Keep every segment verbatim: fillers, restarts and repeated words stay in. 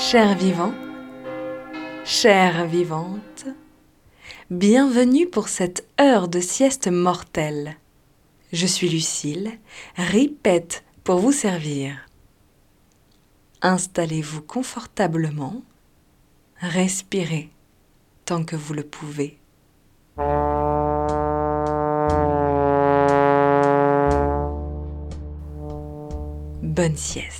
Chers vivants, chères vivantes, bienvenue pour cette heure de sieste mortelle. Je suis Lucille, ripette pour vous servir. Installez-vous confortablement, respirez tant que vous le pouvez. Bonne sieste.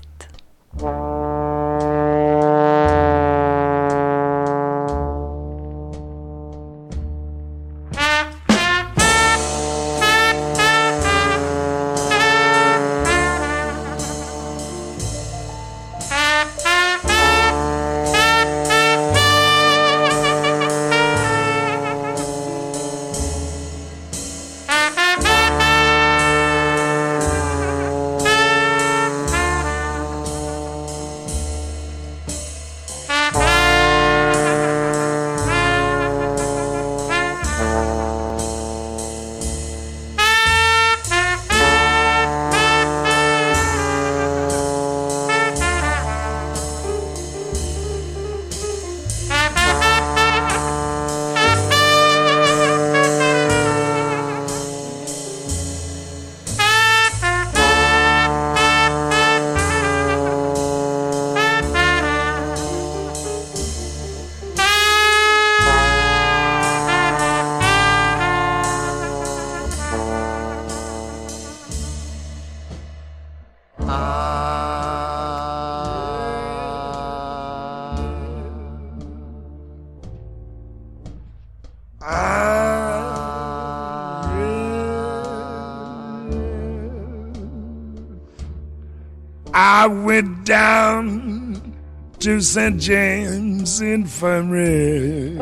I went down to Saint James Infirmary,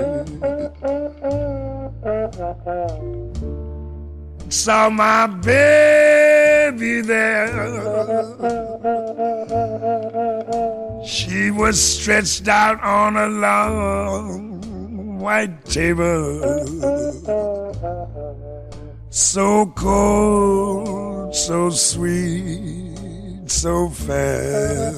saw my baby there. She was stretched out on a long white table, so cold, so sweet, so fair.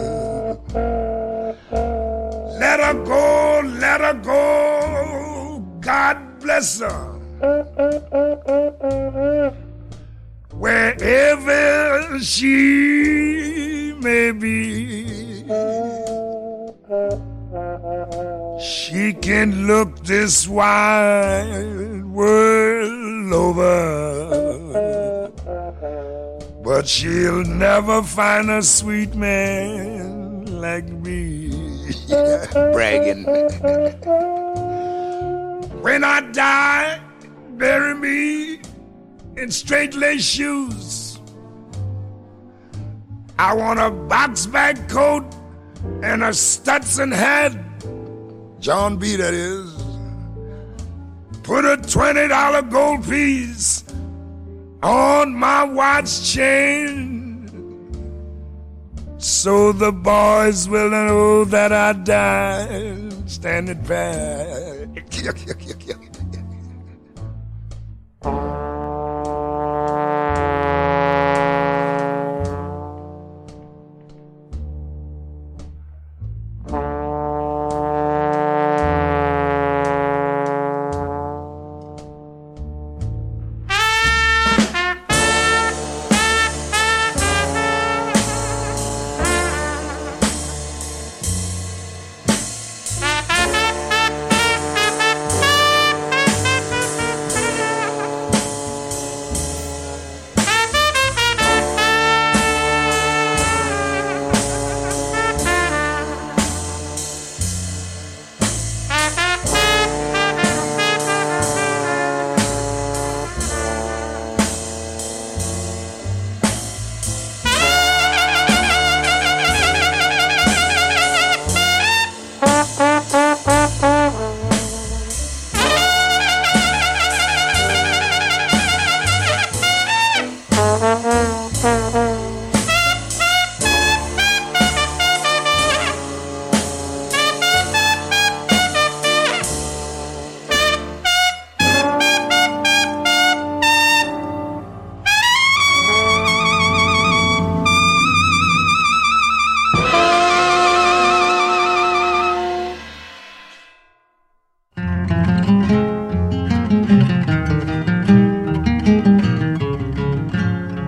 Let her go, let her go, God bless her. Wherever she may be, she can look this wide world over, but she'll never find a sweet man like me. Bragging. When I die, bury me in straight lace shoes. I want a box bag coat and a Stetson hat, John B. that is. Put a twenty dollar gold piece on my watch chain, so the boys will know that I died standing back.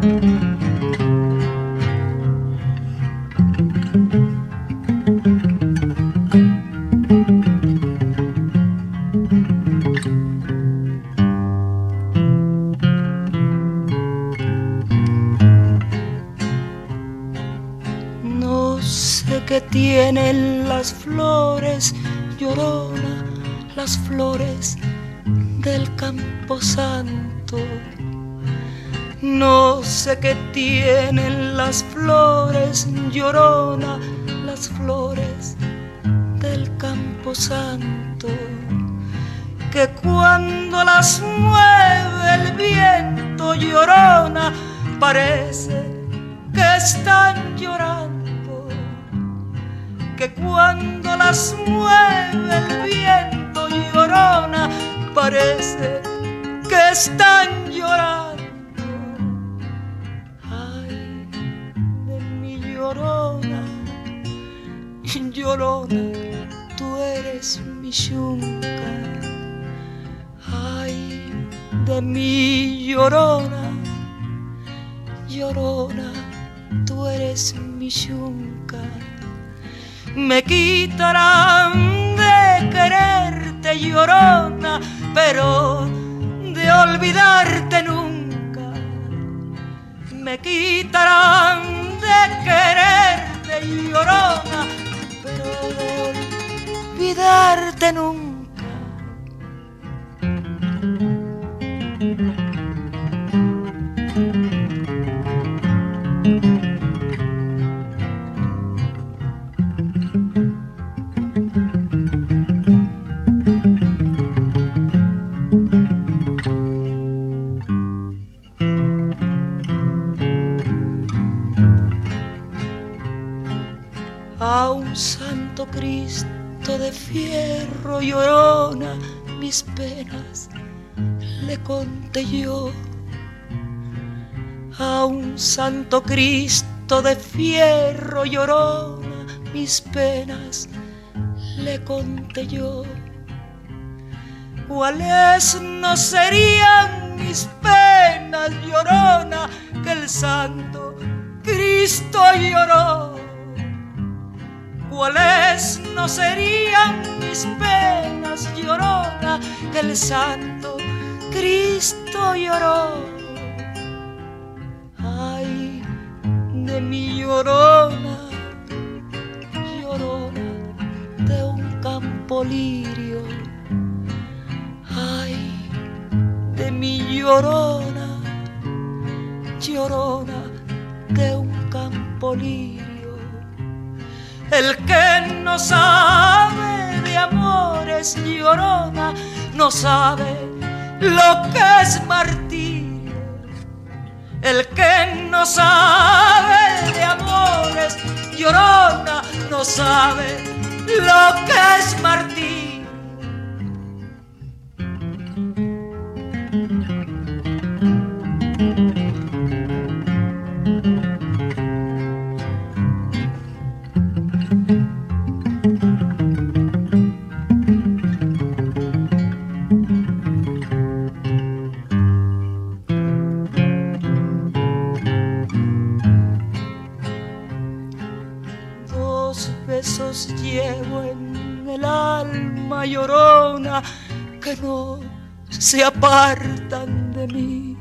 Que tienen las flores, Llorona, las flores del Camposanto. No sé qué tienen las flores, Llorona, las flores del Camposanto, que cuando las mueve el viento, Llorona, parece que están llorando. Que cuando las mueve el viento, Llorona, parece que están llorando. Ay, de mi Llorona, Llorona, tú eres mi yunca. Ay, de mi Llorona, Llorona, tú eres mi yunca. Me quitarán de quererte, Llorona, pero de olvidarte nunca. Me quitarán de quererte, Llorona, pero de olvidarte nunca. A un santo Cristo de fierro, Llorona, mis penas le conté yo. A un santo Cristo de fierro, Llorona, mis penas le conté yo. ¿Cuáles no serían mis penas, Llorona, que el santo Cristo lloró? ¿Cuáles no serían mis penas, Llorona, que el santo Cristo lloró? Ay, de mi Llorona, Llorona, de un campo lirio. Ay, de mi Llorona, Llorona, de un campo lirio. El que no sabe de amores, Llorona, no sabe lo que es martirio. El que no sabe de amores, Llorona, no sabe lo que es martirio. Besos llevo en el alma, Llorona, que no se apartan de mí.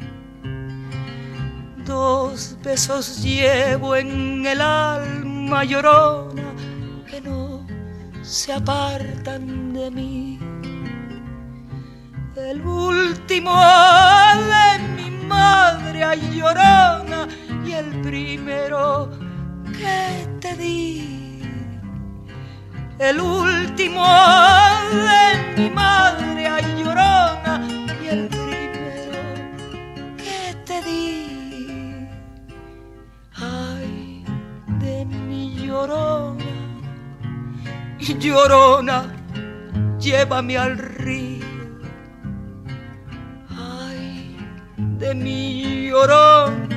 Dos besos llevo en el alma, Llorona, que no se apartan de mí. El último de mi madre, ay, Llorona, y el primero que te di. El último de mi madre, ay, Llorona, y el primero que te di. Ay, de mi Llorona, Llorona, llévame al río. Ay, de mi Llorona,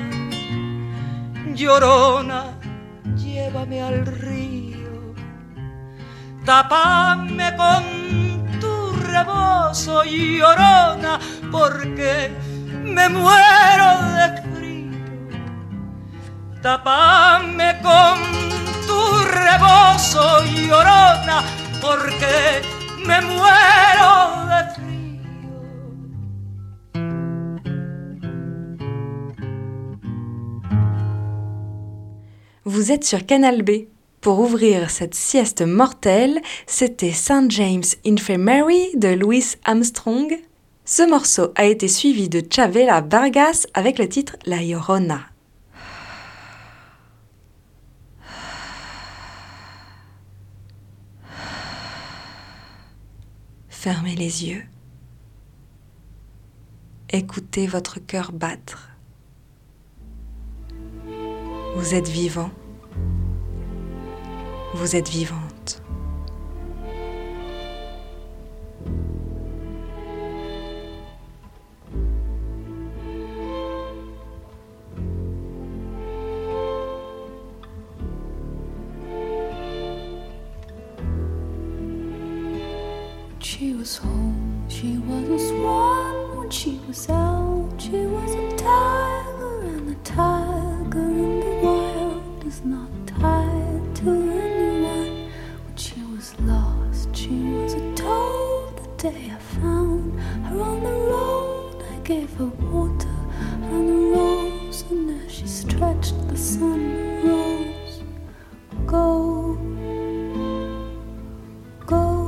Llorona, llévame al río. Tápame con tu rebozo, Llorona, porque me muero de frío. Tápame con tu rebozo, llorona, porque me muero de frío. Vous êtes sur Canal B. Pour ouvrir cette sieste mortelle, c'était Saint James Infirmary de Louis Armstrong. Ce morceau a été suivi de Chavela Vargas avec le titre La Llorona. Fermez les yeux. Écoutez votre cœur battre. Vous êtes vivant. Vous êtes vivante. She was home, she was a swan. When she was out, she was a tiger. And the tiger in the wild is not tied to anyone. When she was lost, she was a toad. The day I found her on the road, I gave her water and a rose. And as she stretched, the sun rose. Go, go.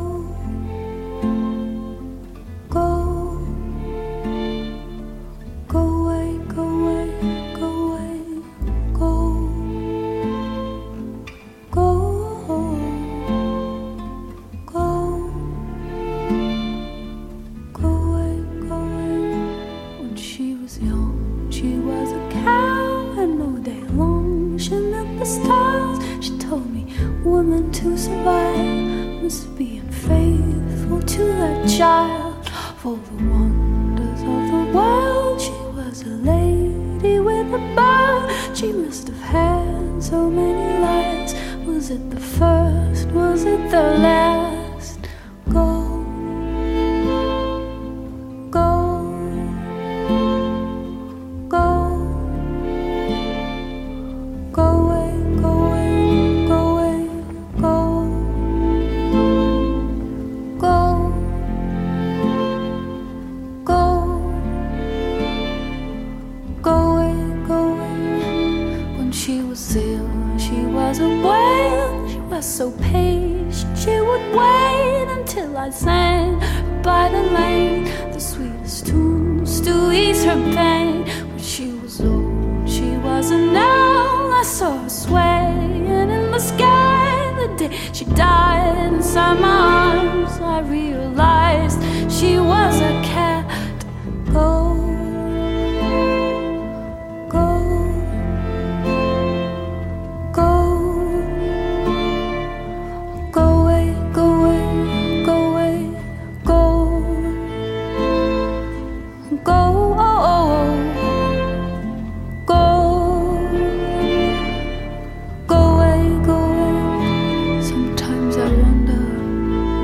To survive must be unfaithful to that child. For the wonders of the world, she was a lady with a bow. She must have had so many lives. Was it the first? Was it the last? Go, go, go, go away, go away, go away. Go, go, go, go away, go away. When she was ill, she was a whale. She was so patient, she would wait until I sang by the lane the sweetest tunes to ease her pain. When she was old, she was an owl. I saw her swaying in the sky. The day she died inside my arms, I realized she was a cat. Go, go, go, go away, go away, go away, go, go, oh, oh, go, go away, go away. Sometimes I wonder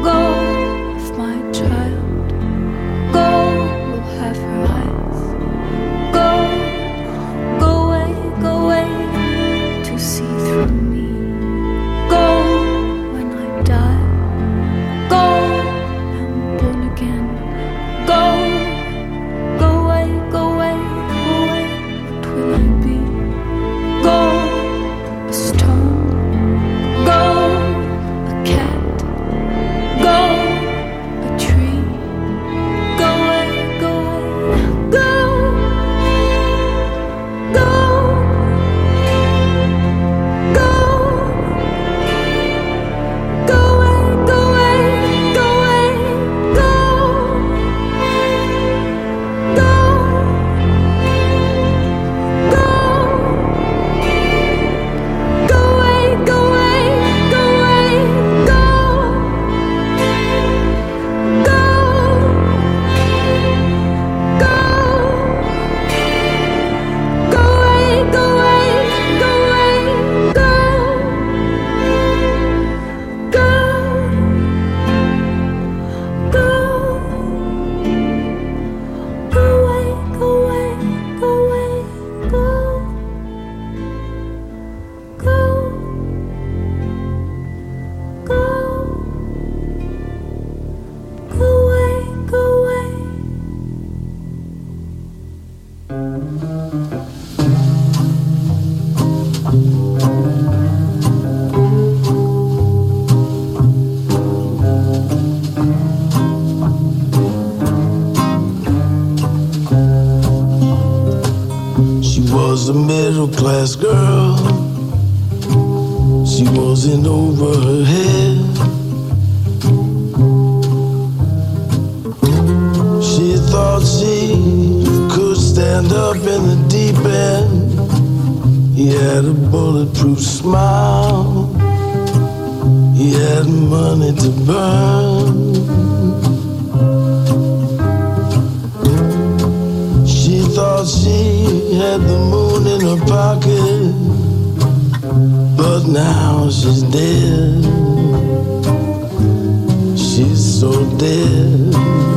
was a middle-class girl. She wasn't over her head. She thought she could stand up in the deep end. He had a bulletproof smile. He had money to burn. She thought she had the moon in her pocket, but now she's dead. She's so dead,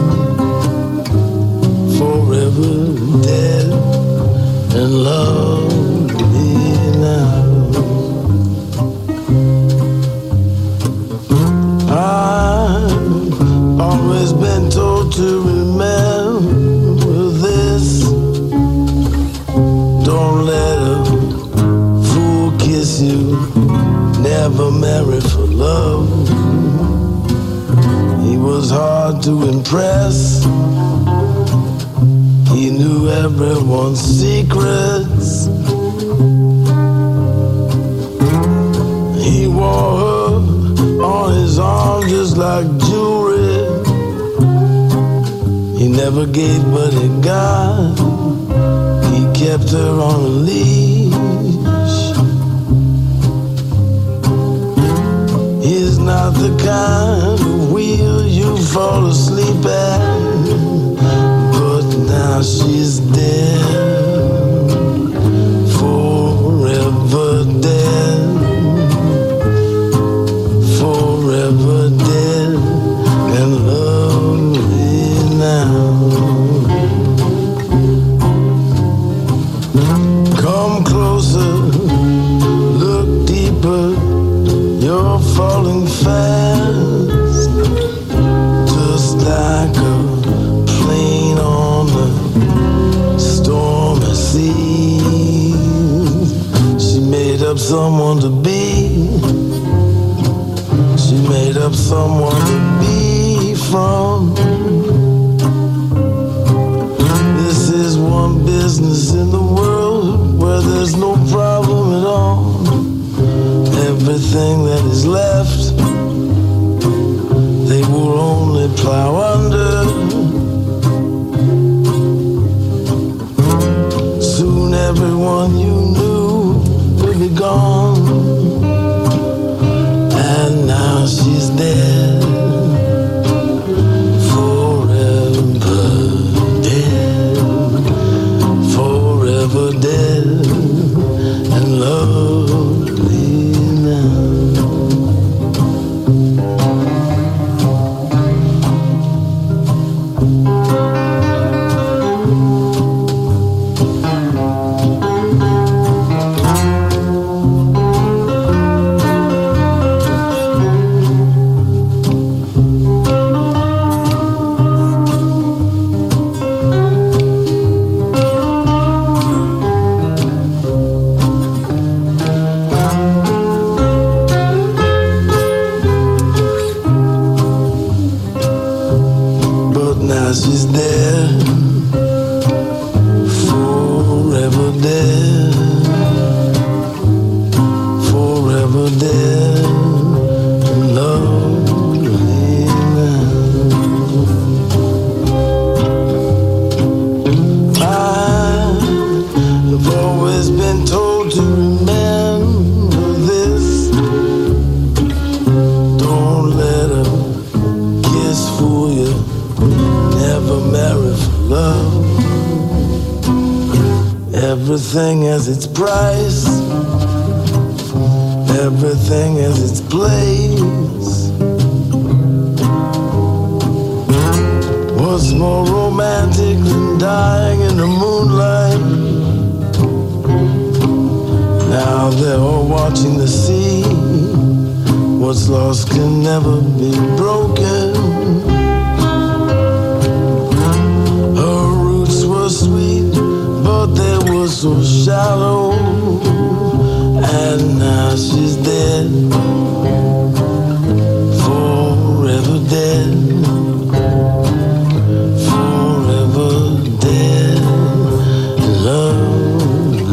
forever dead, and lonely now. I've always been told to remember this: don't let a fool kiss you, never marry for love. He was hard to impress. He knew everyone's secrets. He wore her on his arm just like jewelry. He never gave but he got. He kept her on a leash. He's not the kind of wheel you fall asleep at. But now she's dead, forever dead, forever dead, and lonely now. Come closer, look deeper, you're falling fast, just like a plane on the stormy sea. She made up someone to be. She made up someone to be from. This is one business in the world where there's no problem at all. Everything that is left, they will only plow under. Soon everyone you knew will be gone, and now she's dead, forever dead, forever dead, and lonely now. Now she's dead, forever dead, forever dead, and lonely now. I've always been told to remember this: don't let a kiss fool you, never marry for love. Everything has its price, everything has its place. What's more romantic than dying in the moonlight? Now they're all watching the sea. What's lost can never be broken. Sweet, but they were so shallow, and now she's dead, forever dead, forever dead, lonely.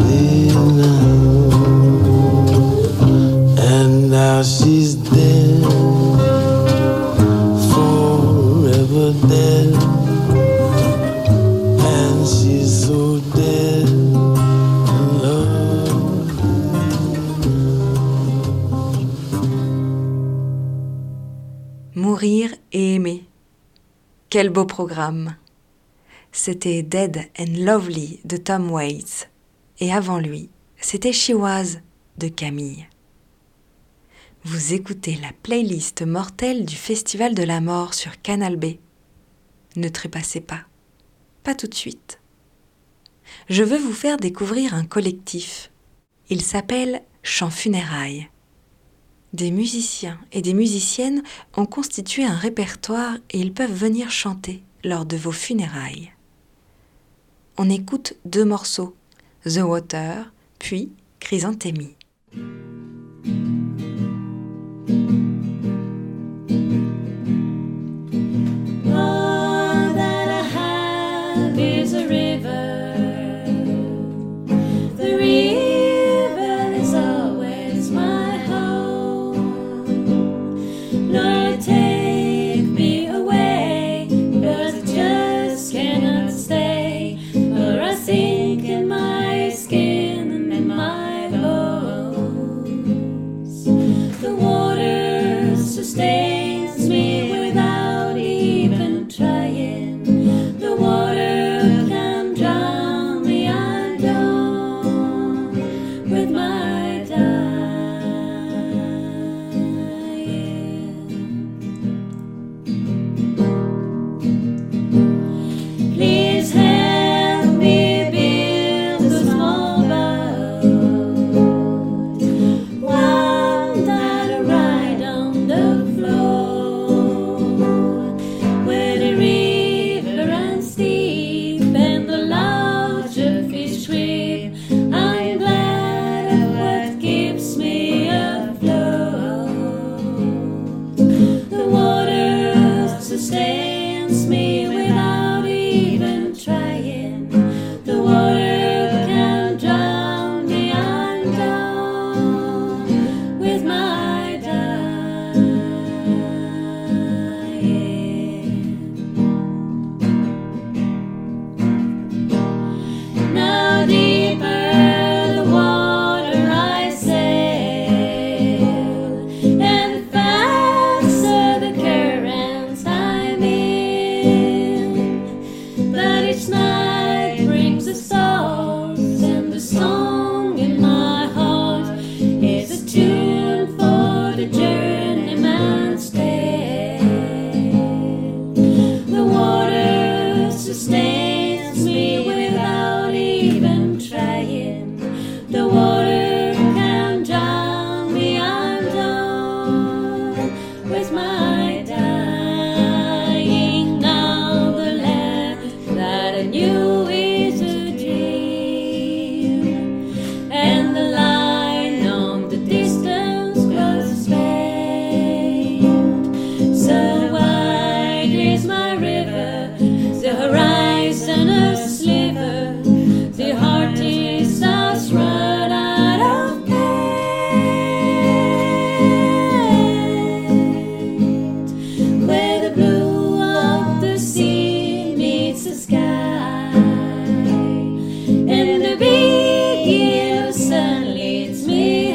Mourir et aimer. Quel beau programme! C'était Dead and Lovely de Tom Waits. Et avant lui, c'était She Was de Camille. Vous écoutez la playlist mortelle du Festival de la Mort sur Canal B. Ne trépassez pas, pas tout de suite. Je veux vous faire découvrir un collectif. Il s'appelle Chants Funérailles. Des musiciens et des musiciennes ont constitué un répertoire et ils peuvent venir chanter lors de vos funérailles. On écoute deux morceaux, The Water, puis Chrysanthemie. All that I have is a river. The river is always my home. Lord, take me away, 'cause I just cannot stay, or I sink in my skin and in my bones. The water sustains me without even trying. The water can drown me, I'm done with my dying. Please help me build a small boat, one that'll ride on the floor, where the river runs deep and the larger fish swim. I'm glad of what keeps me afloat. The water sustains me without even trying. The water can drown me, I'm done with my dying. Now deeper the water I sail, and faster the currents I'm in. But each night brings the stars, and the song in my heart is a tune for the journeyman's tale. The water sustains me without even trying. The water can drown me, I'm done with my dying. Now the land that I knew is a dream, and the line on the distance grows faint. So wide is my river, the horizon a sliver, the heart is thus run out of paint. Where the blue of the sea meets the sky, and the big yellow sun leads me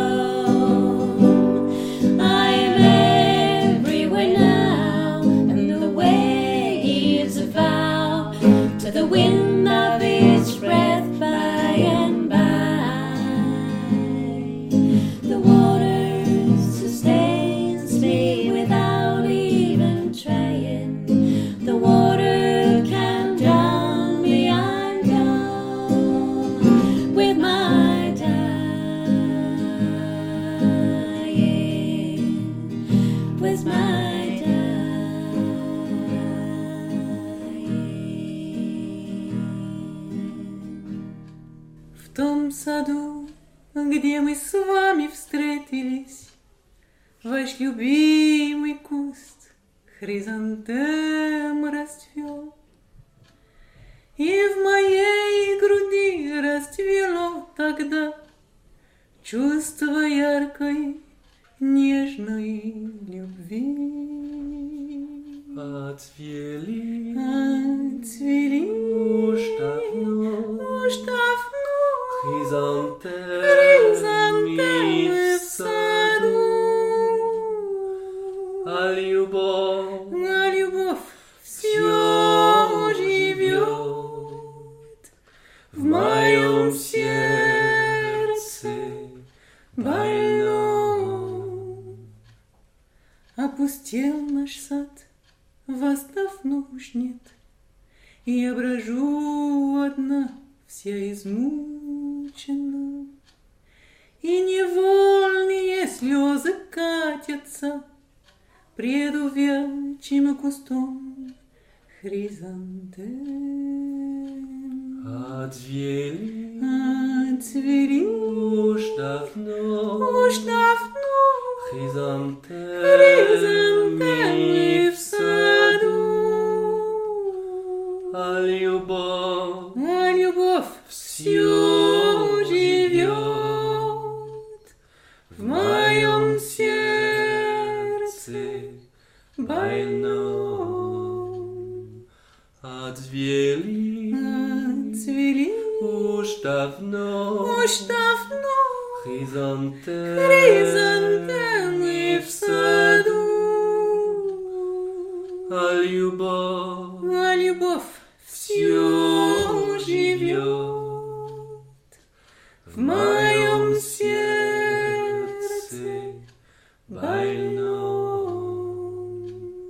home. I am everywhere now, and the way is a vow to the wind of its breath by and by. The water sustains me without even trying. The water can drown me, I'm done with my dying, with my dying. В том саду, где мы с вами встретились, ваш любимый куст хризантем расцвел. И в моей груди расцвело тогда чувство яркой, нежной любви. Отцвели, Отцвели уж давно, уж давно хризантемы в саду, а любовь Опустел наш сад, вас давно уж нет. Я брожу одна, вся измучена, и невольные слезы катятся пред увядшим кустом хризантем. Отцвели, Отцвели уж давно, уж давно хризантемы в саду, а любовь, а любовь все живет в моем сердце больном. Отцвели, Отцвели уж давно, уж давно хризантемы хризантемы в саду, а любовь а любовь все живет в моем сердце больном.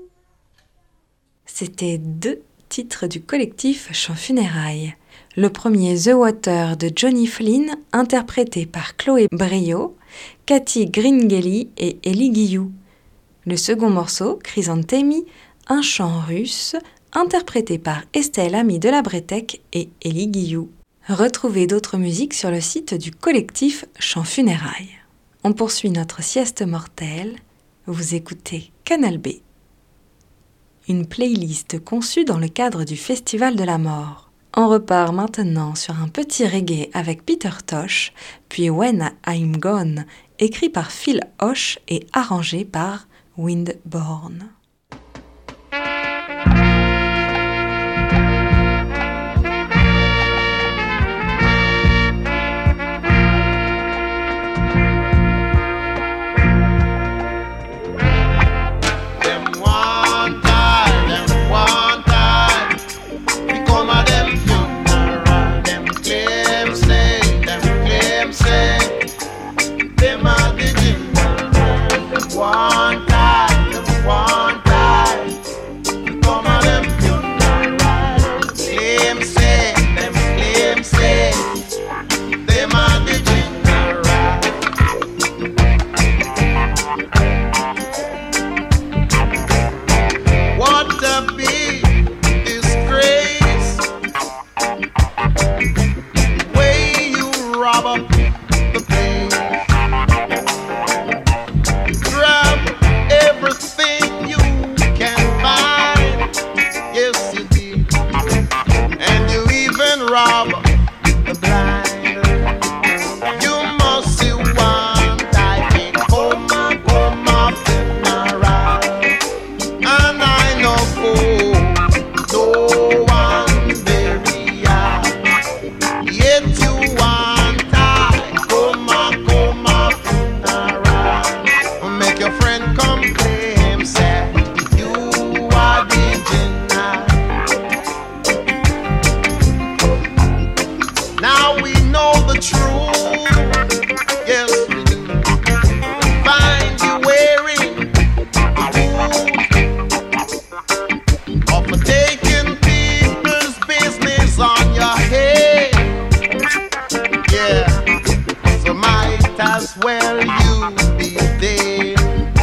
C'était deux titres du collectif Chants Funérailles. Le premier The Water de Johnny Flynn, interprété par Chloé Brio, Cathy Gringeli et Elie Guillou. Le second morceau, Chrysanthemi, un chant russe, interprété par Estelle Ami de la Bretèque et Elie Guillou. Retrouvez d'autres musiques sur le site du collectif Chants Funérailles. On poursuit notre sieste mortelle. Vous écoutez Canal B. Une playlist conçue dans le cadre du Festival de la Mort. On repart maintenant sur un petit reggae avec Peter Tosh, puis When I'm Gone, écrit par Phil Osh et arrangé par Windborne. One time, one time, come on them funeral. Claim say, them claim say, them are the general. What a big disgrace, way you rob up the place. Everything you can find, yes you did, and you even rob the blind. You must see one diving home and come up funeral, and I know for no one burial, yet you want die, come up, come up funeral, make your friend come claim, say you are the original. Now we know the truth, yes we do. Find you wearing the hood of taking people's business on your head. Yeah, so might as well you be dead.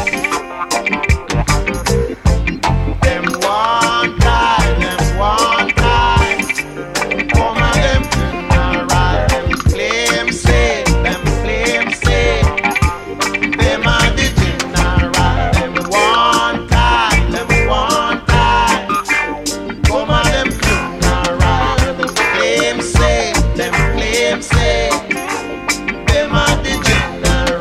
Them one time, them one time, come on them funeral. Them claim say, them claim say, them are the general. Them one time, them one time, come on them funeral. Them claim say, them claim say, them are the general.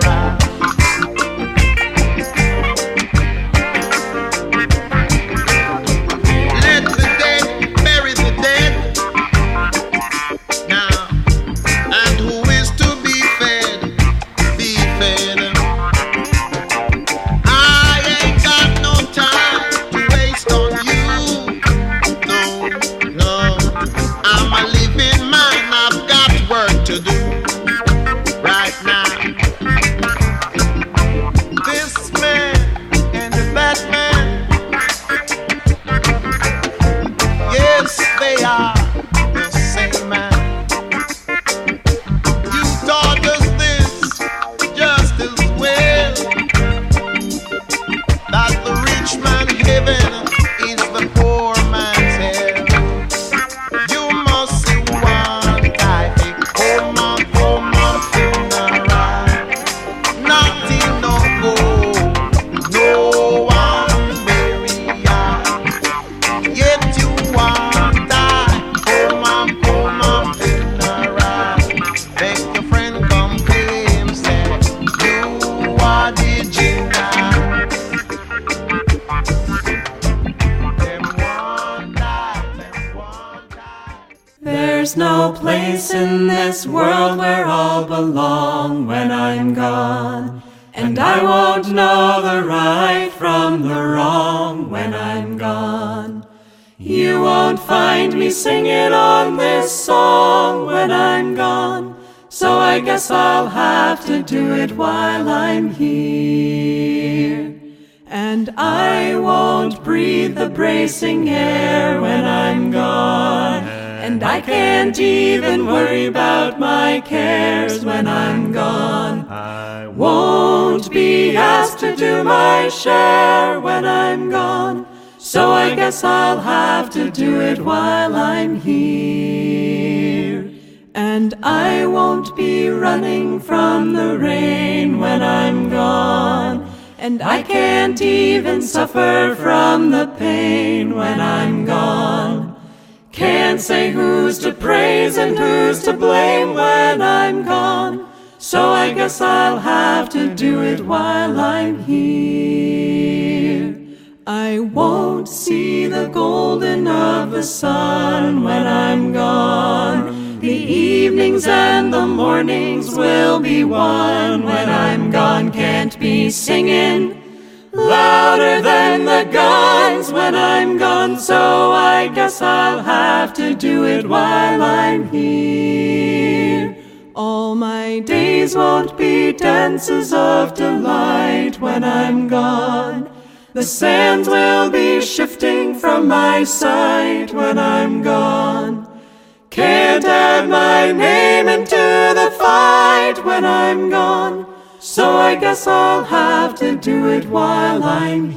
there's no place in this world where I'll belong when I'm gone. And I won't know the right from the wrong when I'm gone. You won't find me singing on this song when I'm gone. So I guess I'll have to do it while I'm here. And I won't breathe the bracing air when I'm gone. And I can't even worry about my cares when I'm gone. I won't be asked to do my share when I'm gone. So I guess I'll have to do it while I'm here. And I won't be running from the rain when I'm gone. And I can't even suffer from the pain when I'm gone. Can't say who's to praise and who's to blame when I'm gone. So I guess I'll have to do it while I'm here. I won't see the golden of the sun when I'm gone. The evenings and the mornings will be one when I'm gone. Can't be singing louder than the guns when I'm gone. So I guess I'll have to do it while I'm here. All my days won't be dances of delight when I'm gone. The sands will be shifting from my sight when I'm gone. Can't add my name into the fight when I'm gone. So I guess I'll have to do it while I'm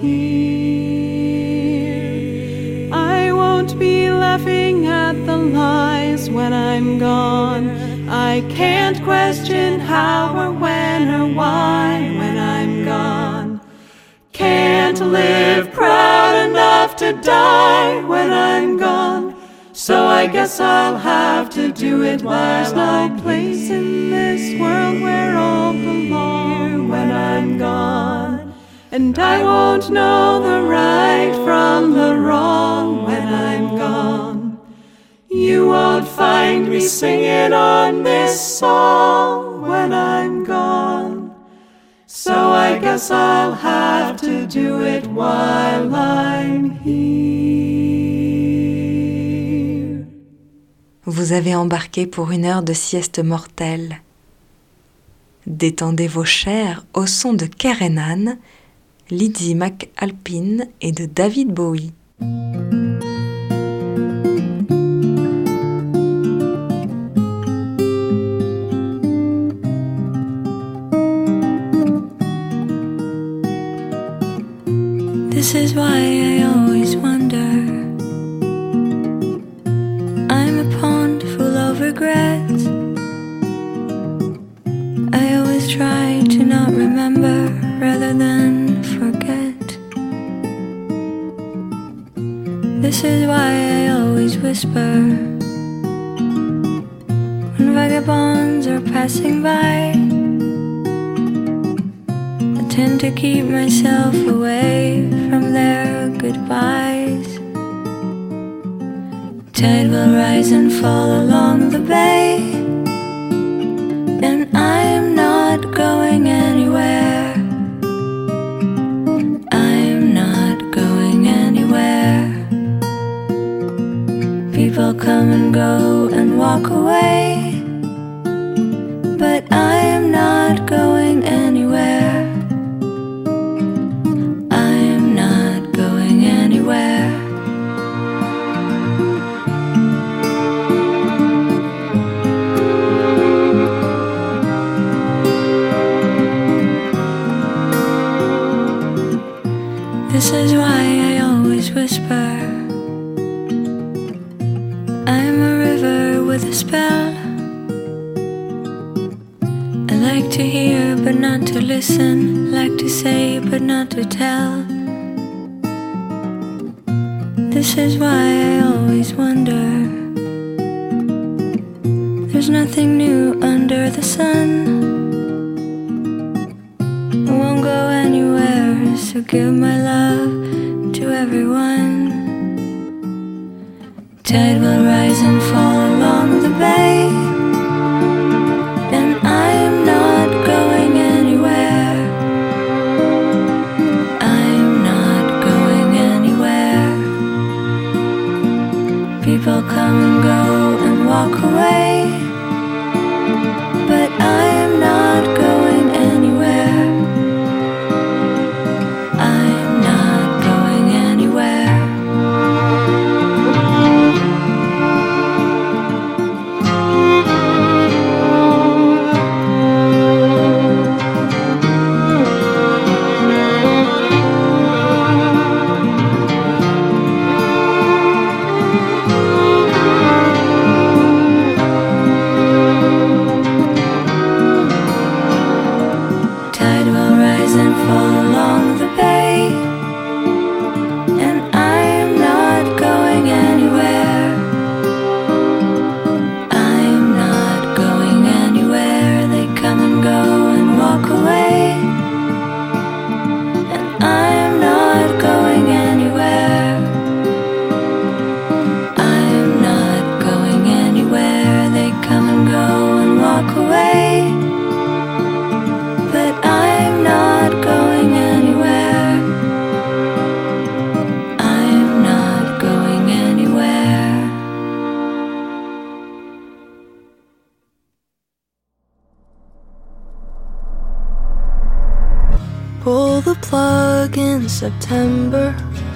here. I won't be laughing at the lies when I'm gone. I can't question how or when or why when I'm gone. Can't live proud enough to die when I'm gone. So I guess I'll have to do it while I'm no place in this world where I'll belong when I'm gone. And I won't know the right from the wrong when I'm gone. You won't find me singing on this song when I'm gone. So I guess I'll have to do it while I'm here. Vous avez embarqué pour une heure de sieste mortelle. Détendez vos chairs au son de Kerenan, Lydie McAlpine et de David Bowie. This is why I always wonder. I'm a pond full of regrets. I always try to not remember rather than forget. This is why I always whisper when vagabonds are passing by. I tend to keep myself away from their goodbyes. Tide will rise and fall along the bay, and I am not going anywhere. I am not going anywhere. People come and go and walk away, but I am not going anywhere. This is why I always whisper. I'm a river with a spell. I like to hear but not to listen, like to say but not to tell. This is why I always wonder. There's nothing new under the sun. I won't go anywhere, so give my love to everyone. Tide will rise and fall along the bay, and I'm not going anywhere. I'm not going anywhere. People come and go and walk away, but I'm not going anywhere. I'm not going anywhere. Tide will rise and fall along the bay, and I'm not going anywhere. I'm not going anywhere. They come and go and walk away, and I'm not going anywhere. I'm not going anywhere. They come and go and walk away, but I'm not going anywhere. I'm not going anywhere. Pull the plug in September.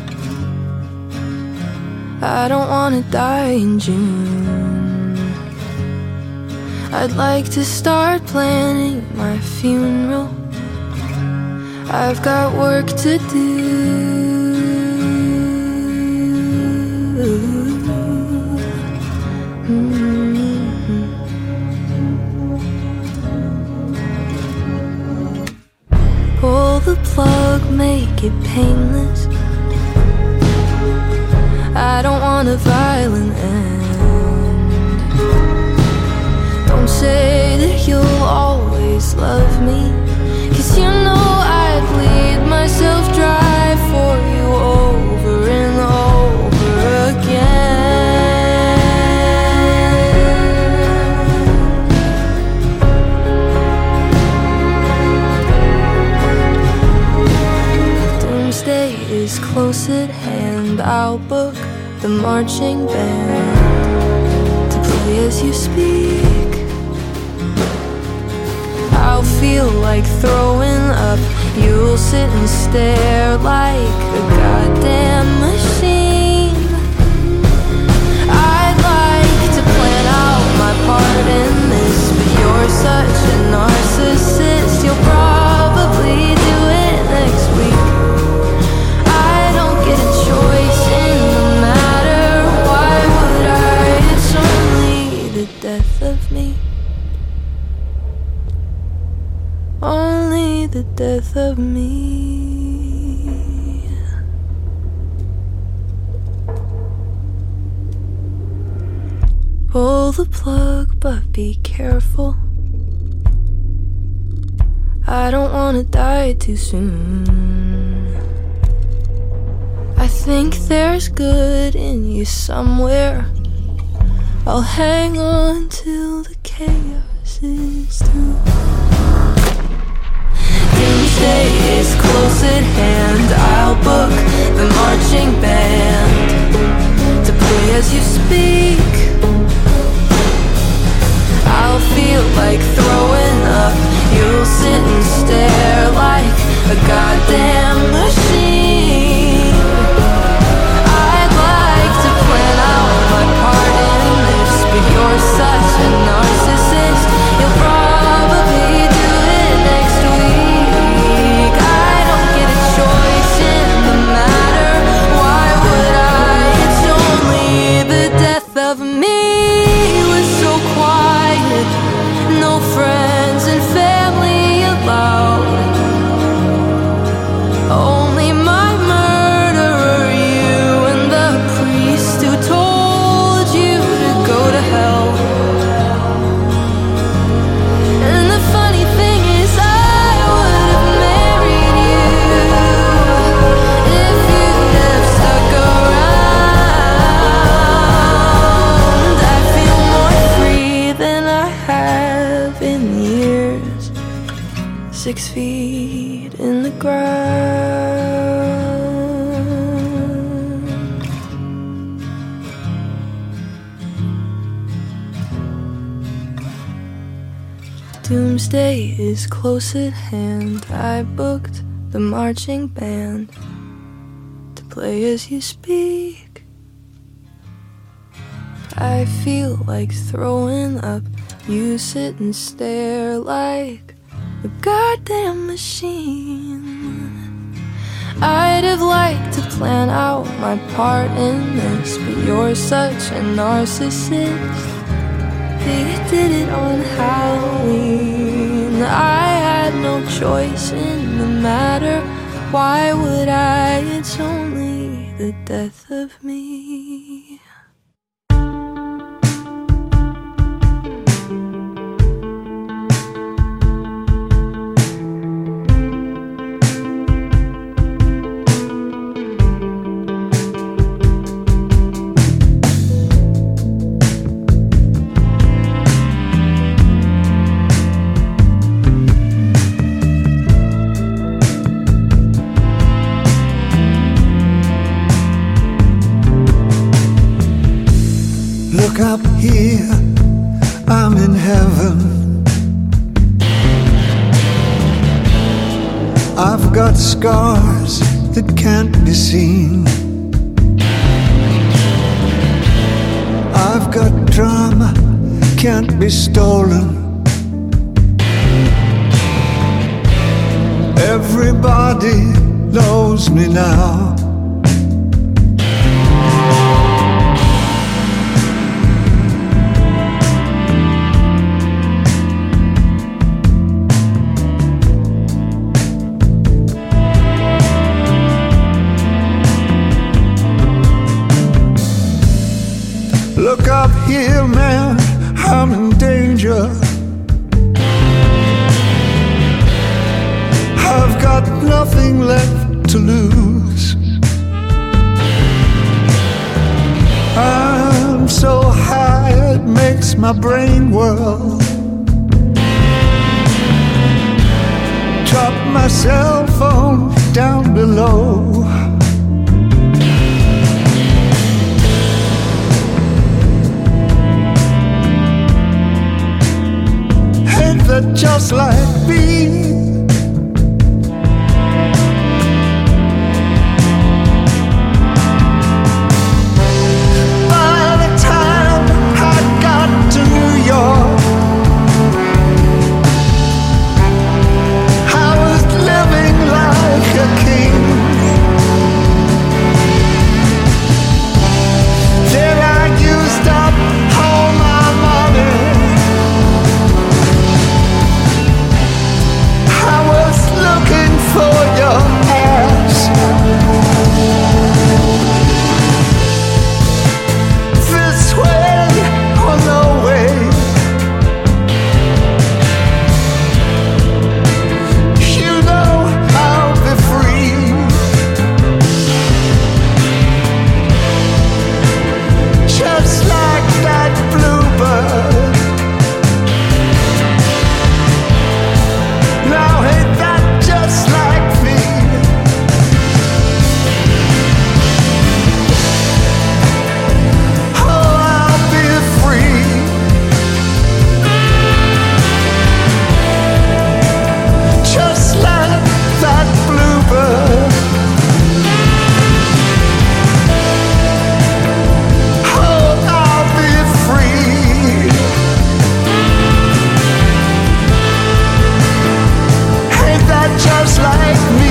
I don't wanna die in June. I'd like to start planning my funeral. I've got work to do. Mm-hmm. Pull the plug, make it painless. I don't want a violent end. Don't say that you'll always love me, 'cause you know I'd bleed myself dry for you over and over again. Doomsday is close at hand. I'll book the marching band to play as you speak. I'll feel like throwing up. You'll sit and stare like a goddamn machine. I'd like to plan out my part in this, but you're such a narcissist. You'll probably do it next week. I don't get a choice in the matter. Why would I? It's only the death of me. Only the death of me. Pull the plug, but be careful. I don't wanna die too soon. I think there's good in you somewhere. I'll hang on till the chaos is through. Doomsday is close at hand. I'll book the marching band to play as you speak. I'll feel like throwing up. You'll sit and stare like a goddamn machine. I'd like to plan out my part in this, but you're such a narcissist. You'll probably do it next week. I don't get a choice in the matter. Why would I? It's only the death of me. Was so quiet, no friend. six feet in the ground. Doomsday is close at hand. I booked the marching band to play as you speak. I feel like throwing up. You sit and stare like a goddamn machine. I'd have liked to plan out my part in this, but you're such a narcissist. You did it on Halloween. I had no choice in the matter. Why would I? It's only the death of me. Look up here, I'm in heaven. I've got scars that can't be seen. I've got drama, can't be stolen. Everybody knows me now. Look up here, man, I'm in danger. I've got nothing left to lose. I'm so high it makes my brain whirl. Drop my cell phone down below. That just like me. By the time I got to New York, I was living like a king. Then I used up all my money. Looking for your ass. This way or no way. You know I'll be free. Just like that bluebird. Now ain't that just like me? Oh, I'll be free. Just like that bluebird. Oh, I'll be free. Ain't that just like me?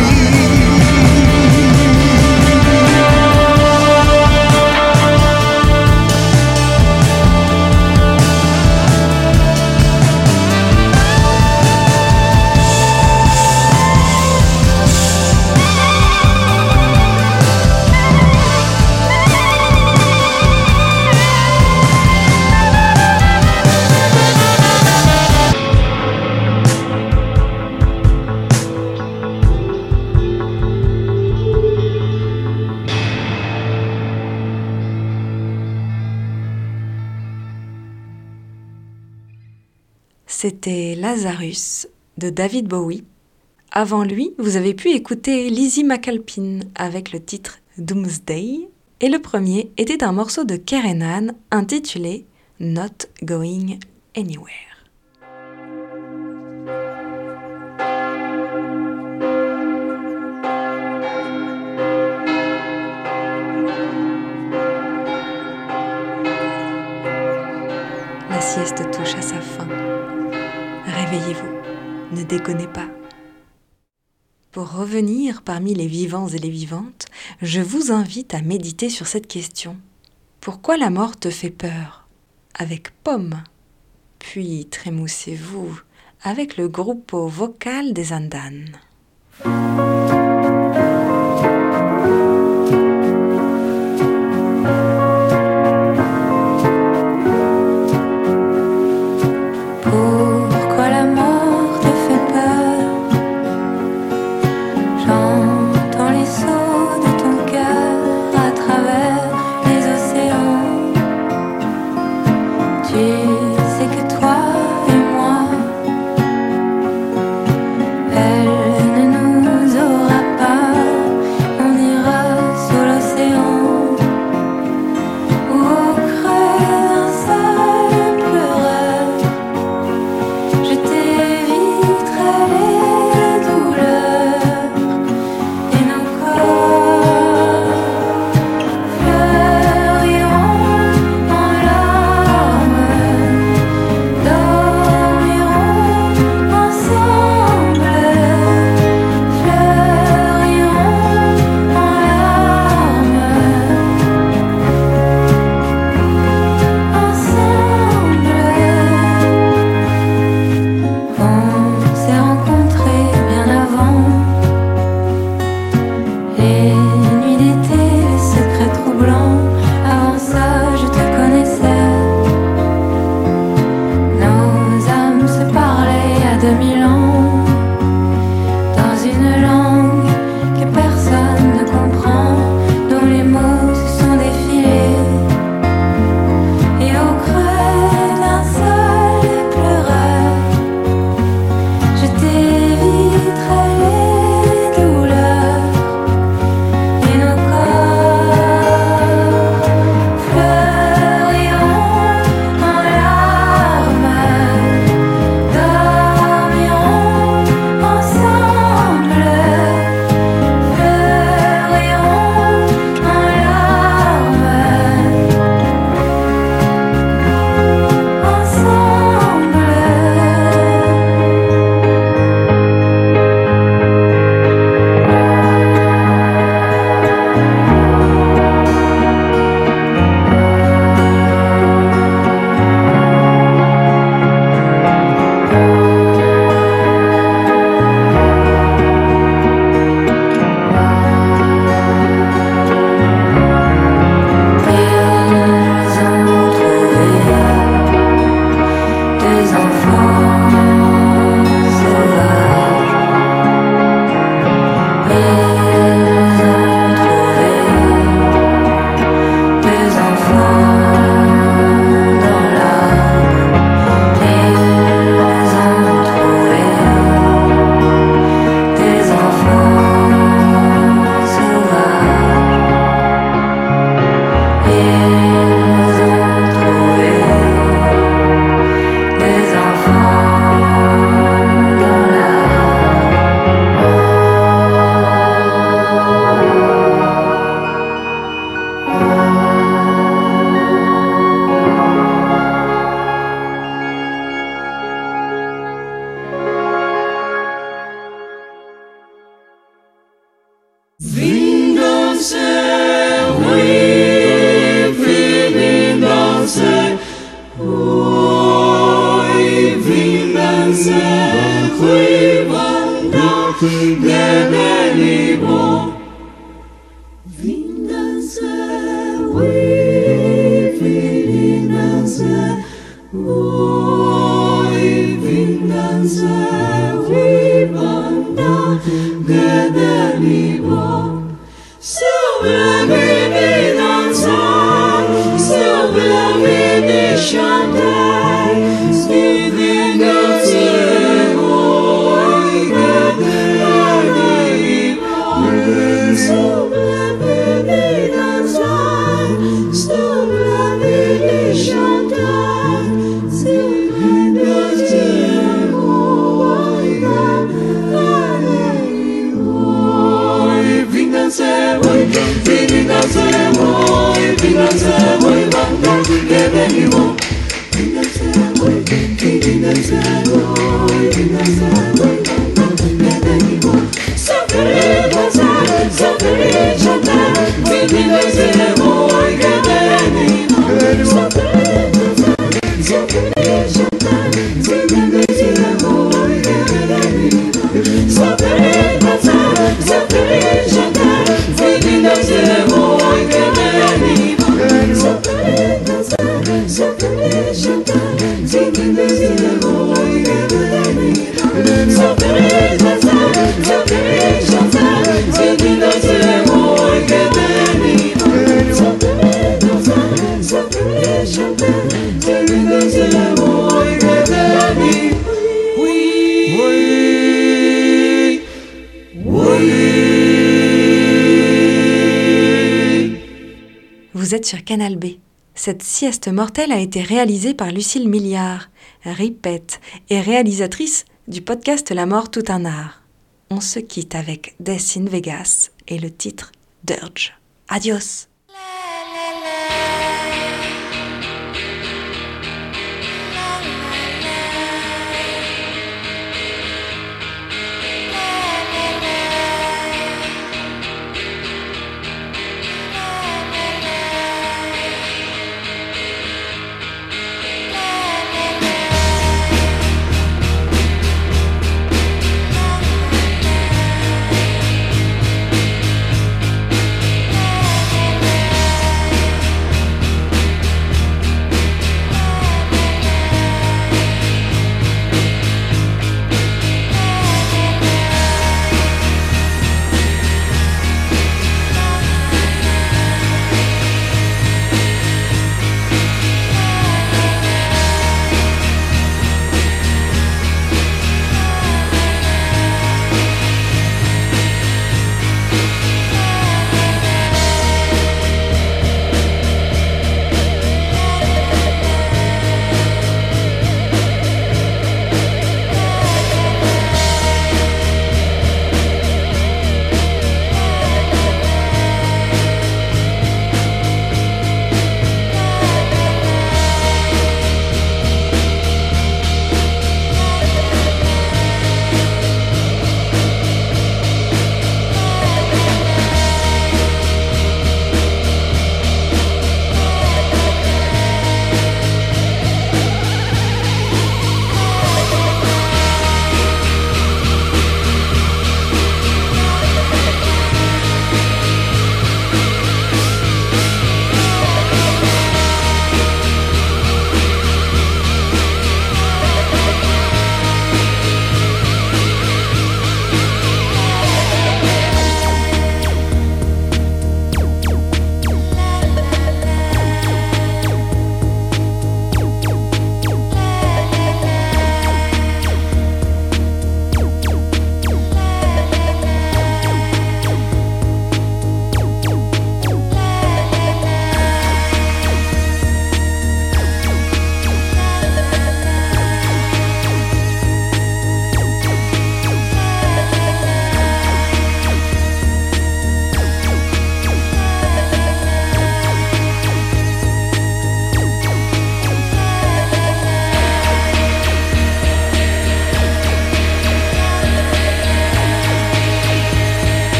C'était Lazarus de David Bowie, Avant lui, vous avez pu écouter Lizzie McAlpin avec le titre Doomsday, et le premier était un morceau de Kerenan intitulé Not Going Anywhere. La sieste touche à sa fin. Réveillez-vous, ne déconnez pas. Pour revenir parmi les vivants et les vivantes, je vous invite à méditer sur cette question. Pourquoi la mort te fait peur ? Avec Pomme. Puis trémoussez-vous avec le gruppo vocal des Andanes. Chantal, Vous êtes sur Canal B. Cette sieste mortelle a été réalisée par Lucille Milliard, ripette et réalisatrice du podcast La mort tout un art. On se quitte avec Death in Vegas et le titre Dirge. Adios!